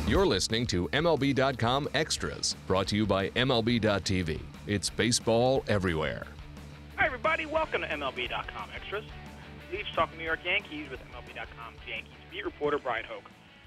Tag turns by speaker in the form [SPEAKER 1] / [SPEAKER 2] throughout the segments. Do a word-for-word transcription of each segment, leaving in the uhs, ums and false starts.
[SPEAKER 1] You're listening to M L B dot com Extras, brought to you by M L B dot T V. It's baseball everywhere.
[SPEAKER 2] Hi, everybody. Welcome to M L B dot com Extras. Leafs talking New York Yankees with M L B dot com's Yankees beat reporter Brian Hoke.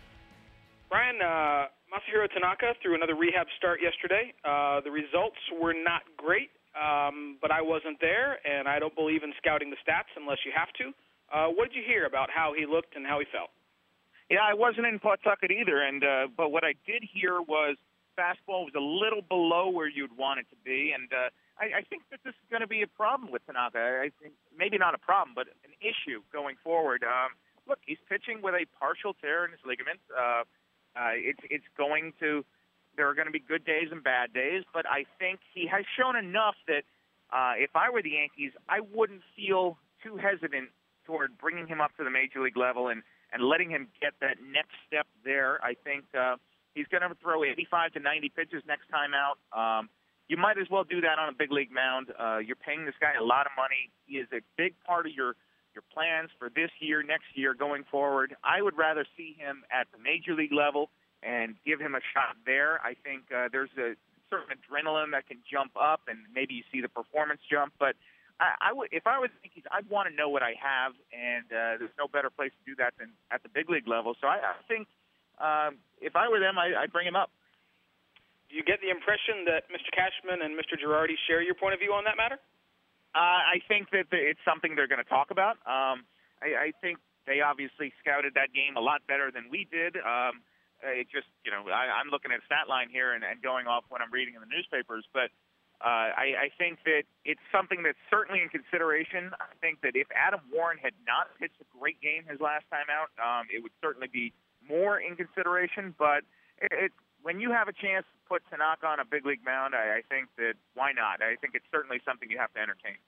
[SPEAKER 2] Brian, uh, Masahiro Tanaka threw another rehab start yesterday. Uh, the results were not great, um, but I wasn't there, and I don't believe in scouting the stats unless you have to. Uh, what did you hear about how he looked and how he felt?
[SPEAKER 3] Yeah, I wasn't in Pawtucket either, and uh, but what I did hear was fastball was a little below where you'd want it to be, and uh, I, I think that this is going to be a problem with Tanaka. I think maybe not a problem, but an issue going forward. Um, look, he's pitching with a partial tear in his ligament. Uh, uh, it's it's going to there are going to be good days and bad days, but I think he has shown enough that uh, if I were the Yankees, I wouldn't feel too hesitant toward bringing him up to the major league level and. and letting him get that next step there. I think uh, he's going to throw eighty-five to ninety pitches next time out. Um, you might as well do that on a big league mound. Uh, you're paying this guy a lot of money. He is a big part of your, your plans for this year, next year, going forward. I would rather see him at the major league level and give him a shot there. I think uh, there's a certain adrenaline that can jump up, and maybe you see the performance jump, but I, I would, if I was the Yankees, I'd want to know what I have, and uh, there's no better place to do that than at the big league level. So I, I think um, if I were them, I, I'd bring him up.
[SPEAKER 2] Do you get the impression that Mister Cashman and Mister Girardi share your point of view on that matter?
[SPEAKER 3] Uh, I think that it's something they're going to talk about. Um, I, I think they obviously scouted that game a lot better than we did. Um, it just, you know, I, I'm looking at stat line here and, and going off what I'm reading in the newspapers, but Uh, I, I think that it's something that's certainly in consideration. I think that if Adam Warren had not pitched a great game his last time out, um, it would certainly be more in consideration. But it, it, when you have a chance to put Tanaka on a big league mound, I, I think that why not? I think it's certainly something you have to entertain.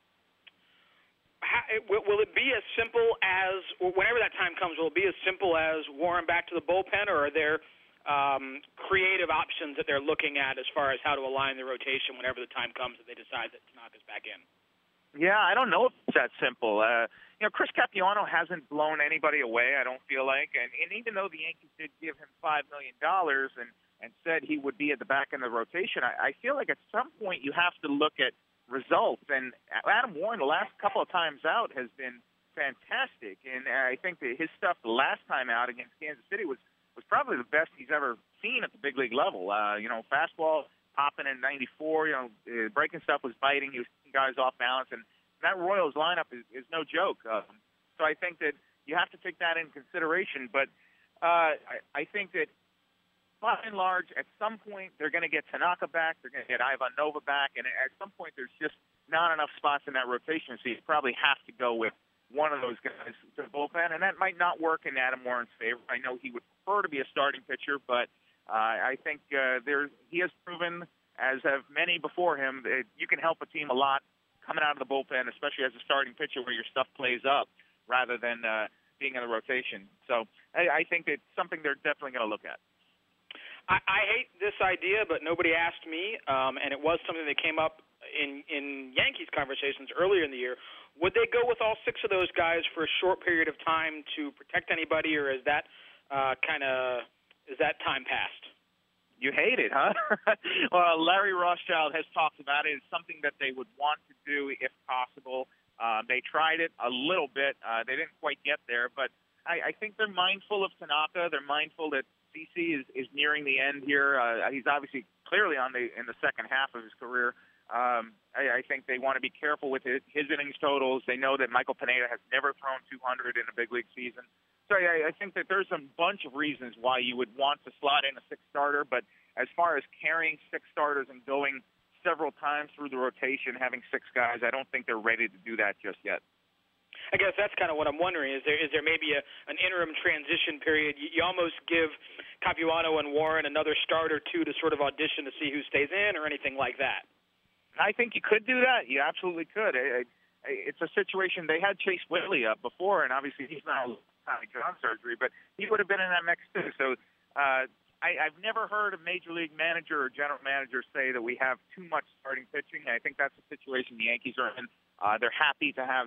[SPEAKER 2] How, will it be as simple as, or whenever that time comes, will it be as simple as Warren back to the bullpen, or are there Um, creative options that they're looking at as far as how to align the rotation whenever the time comes that they decide that Tanaka's back in?
[SPEAKER 3] Yeah, I don't know if it's that simple. Uh, you know, Chris Capuano hasn't blown anybody away, I don't feel like. And, and even though the Yankees did give him five million dollars and, and said he would be at the back end of the rotation, I, I feel like at some point you have to look at results. And Adam Warren, the last couple of times out, has been fantastic. And I think that his stuff the last time out against Kansas City was was probably the best he's ever seen at the big league level. Uh, you know, fastball popping in ninety-four, you know, uh, breaking stuff was biting. He was taking guys off balance. And that Royals lineup is, is no joke. Um, so I think that you have to take that into consideration. But uh, I, I think that by and large, at some point, they're going to get Tanaka back. They're going to get Ivan Nova back. And at some point, there's just not enough spots in that rotation. So you probably have to go with one of those guys to the bullpen, and that might not work in Adam Warren's favor. I know he would prefer to be a starting pitcher, but uh, I think uh, there he has proven, as have many before him, that you can help a team a lot coming out of the bullpen, especially as a starting pitcher where your stuff plays up rather than uh, being in the rotation. So I, I think it's something they're definitely going to look at.
[SPEAKER 2] I, I hate this idea, but nobody asked me, um, and it was something that came up in, in Yankees conversations earlier in the year. Would they go with all six of those guys for a short period of time to protect anybody, or is that uh, kind of is that time past?
[SPEAKER 3] You hate it, huh? Well, Larry Rothschild has talked about it. It's something that they would want to do if possible. Uh, they tried it a little bit. Uh, they didn't quite get there, but I, I think they're mindful of Tanaka. They're mindful that C C is, is nearing the end here. Uh, he's obviously clearly on the in the second half of his career. Um, I, I think they want to be careful with his, his innings totals. They know that Michael Pineda has never thrown two hundred in a big league season. So I, I think that there's a bunch of reasons why you would want to slot in a six starter. But as far as carrying six starters and going several times through the rotation, having six guys, I don't think they're ready to do that just yet.
[SPEAKER 2] I guess that's kind of what I'm wondering. Is there is there maybe a, an interim transition period? You, you almost give Capuano and Warren another start or two to sort of audition to see who stays in or anything like that.
[SPEAKER 3] I think you could do that. You absolutely could. It's a situation. They had Chase Whitley up before, and obviously he's not on Tommy John surgery, but he would have been in that mix too. So uh, I, I've never heard a major league manager or general manager say that we have too much starting pitching. I think that's the situation the Yankees are in. Uh, they're happy to have that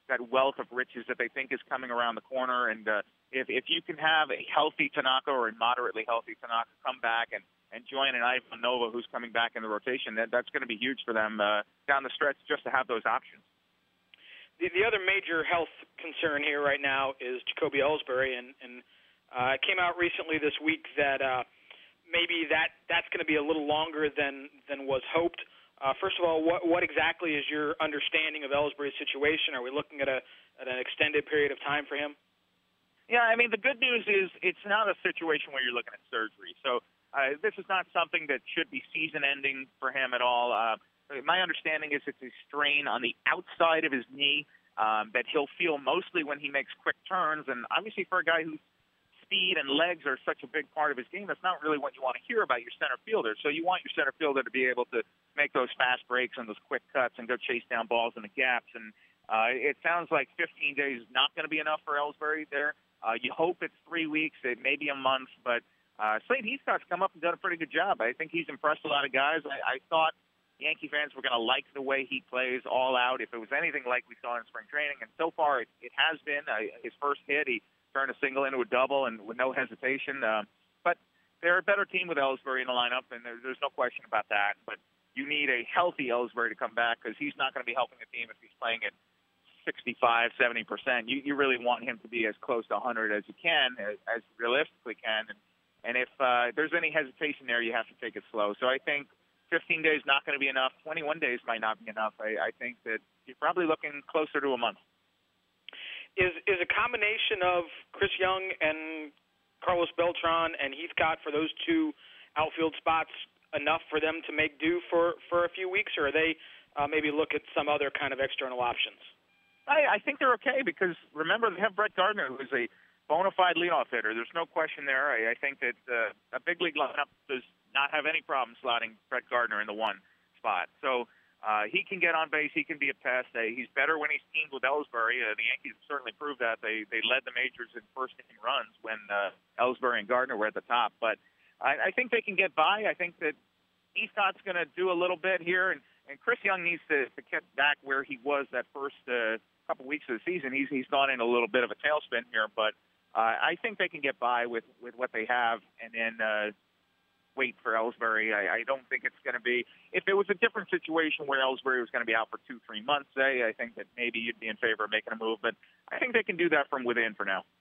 [SPEAKER 3] that wealth of riches that they think is coming around the corner. And uh, if if you can have a healthy Tanaka or a moderately healthy Tanaka come back and, and join an Ivan Nova who's coming back in the rotation, that that's going to be huge for them uh, down the stretch just to have those options.
[SPEAKER 2] The, the other major health concern here right now is Jacoby Ellsbury, and, and uh, it came out recently this week that uh, maybe that that's going to be a little longer than, than was hoped. Uh, first of all, what, what exactly is your understanding of Ellsbury's situation? Are we looking at, a, at an extended period of time for him?
[SPEAKER 3] Yeah, I mean, the good news is it's not a situation where you're looking at surgery. So uh, this is not something that should be season-ending for him at all. Uh, my understanding is it's a strain on the outside of his knee um, that he'll feel mostly when he makes quick turns. And obviously for a guy whose speed and legs are such a big part of his game, that's not really what you want to hear about your center fielder. So you want your center fielder to be able to make those fast breaks and those quick cuts and go chase down balls in the gaps. And uh, it sounds like fifteen days is not going to be enough for Ellsbury there. Uh, you hope it's three weeks, it may be a month, but uh, Slade Heathcock's come up and done a pretty good job. I think he's impressed a lot of guys. I, I thought Yankee fans were going to like the way he plays all out if it was anything like we saw in spring training, and so far it, it has been. Uh, his first hit, he turned a single into a double and with no hesitation. Uh, but they're a better team with Ellsbury in the lineup, and there, there's no question about that. But you need a healthy Ellsbury to come back because he's not going to be helping the team if he's playing at sixty-five, seventy percent. You, you really want him to be as close to one hundred as you can, as, as you realistically can. And, and if uh, there's any hesitation there, you have to take it slow. So I think fifteen days not going to be enough. twenty-one days might not be enough. I, I think that you're probably looking closer to a month.
[SPEAKER 2] Is is a combination of Chris Young and Carlos Beltran and Heathcock for those two outfield spots enough for them to make do for, for a few weeks, or are they uh, maybe look at some other kind of external options?
[SPEAKER 3] I, I think they're okay because, remember, they have Brett Gardner, who is a bona fide leadoff hitter. There's no question there. I, I think that uh, a big league lineup does not have any problem slotting Brett Gardner in the one spot. So uh, he can get on base. He can be a pest. Uh, he's better when he's teamed with Ellsbury. Uh, the Yankees certainly proved that. They they led the majors in first-inning runs when uh, Ellsbury and Gardner were at the top. But I, I think they can get by. I think that Heathcock's going to do a little bit here, and, and Chris Young needs to, to get back where he was that first uh, couple weeks of the season. He's he's gone in a little bit of a tailspin here, but uh, I think they can get by with, with what they have, and then uh, wait for Ellsbury. I, I don't think it's going to be. If it was a different situation where Ellsbury was going to be out for two, three months, say, I think that maybe you'd be in favor of making a move, but I think they can do that from within for now.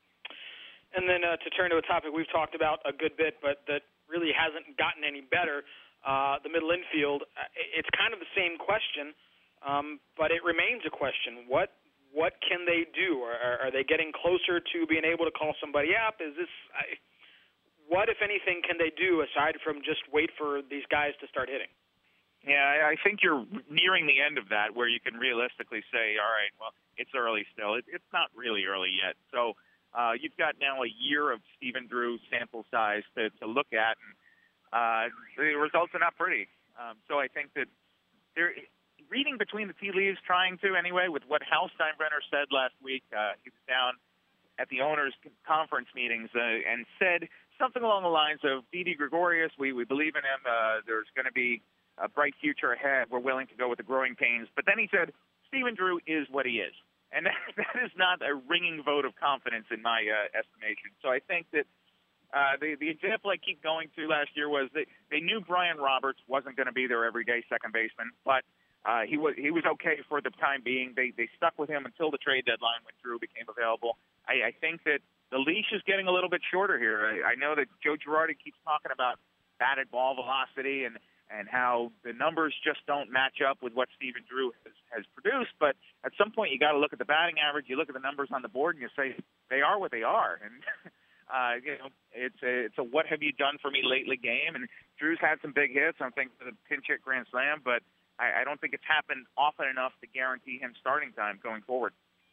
[SPEAKER 2] And then uh, to turn to a topic we've talked about a good bit, but that really hasn't gotten any better, uh, the middle infield. It's kind of the same question. Um, but it remains a question. What what can they do? Are, are they getting closer to being able to call somebody up? Is this I, what, if anything, can they do aside from just wait for these guys to start hitting?
[SPEAKER 3] Yeah, I think you're nearing the end of that where you can realistically say, all right, well, it's early still. It, it's not really early yet. So uh, you've got now a year of Stephen Drew sample size to, to look at, and uh, the results are not pretty. Um, so I think that there – reading between the tea leaves, trying to anyway, with what Hal Steinbrenner said last week. Uh, he was down at the owners' conference meetings uh, and said something along the lines of, Didi Gregorius, we, we believe in him. Uh, there's going to be a bright future ahead. We're willing to go with the growing pains. But then he said, Stephen Drew is what he is. And that, that is not a ringing vote of confidence in my uh, estimation. So I think that uh, the, the example I keep going to last year was that they knew Brian Roberts wasn't going to be their everyday second baseman, but Uh, he was he was okay for the time being. They they stuck with him until the trade deadline when Drew became available. I, I think that the leash is getting a little bit shorter here. I, I know that Joe Girardi keeps talking about batted ball velocity and, and how the numbers just don't match up with what Stephen Drew has, has produced. But at some point, you got to look at the batting average. You look at the numbers on the board, and you say they are what they are. And uh, you know, it's a it's a what have you done for me lately game. And Drew's had some big hits. I'm thinking of the pinch hit grand slam, but I don't think it's happened often enough to guarantee him starting time going forward.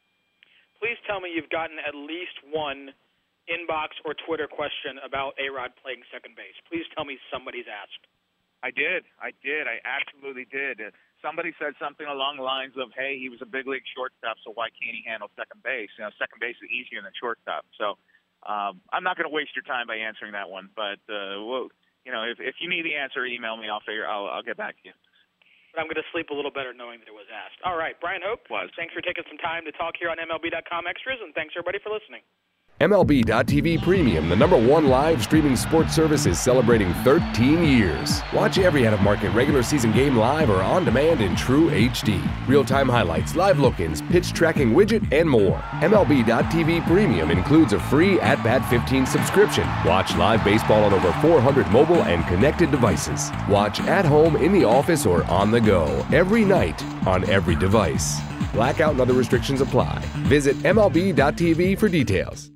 [SPEAKER 2] Please tell me you've gotten at least one inbox or Twitter question about A-Rod playing second base. Please tell me somebody's asked.
[SPEAKER 3] I did. I did. I absolutely did. Somebody said something along the lines of, hey, he was a big league shortstop, so why can't he handle second base? You know, second base is easier than shortstop. So um, I'm not going to waste your time by answering that one. But, uh, well, you know, if, if you need the answer, email me. I'll figure. I'll, I'll get back to you.
[SPEAKER 2] but I'm going to sleep a little better knowing that it was asked. All right, Brian Hoke,
[SPEAKER 3] was.
[SPEAKER 2] Thanks for taking some time to talk here on M L B dot com Extras, and thanks everybody for listening.
[SPEAKER 1] M L B dot T V Premium, the number one live streaming sports service, is celebrating thirteen years. Watch every out-of-market regular season game live or on demand in true H D. Real-time highlights, live look-ins, pitch tracking widget, and more. M L B dot T V Premium includes a free At Bat fifteen subscription. Watch live baseball on over four hundred mobile and connected devices. Watch at home, in the office, or on the go every night on every device. Blackout and other restrictions apply. Visit M L B dot T V for details.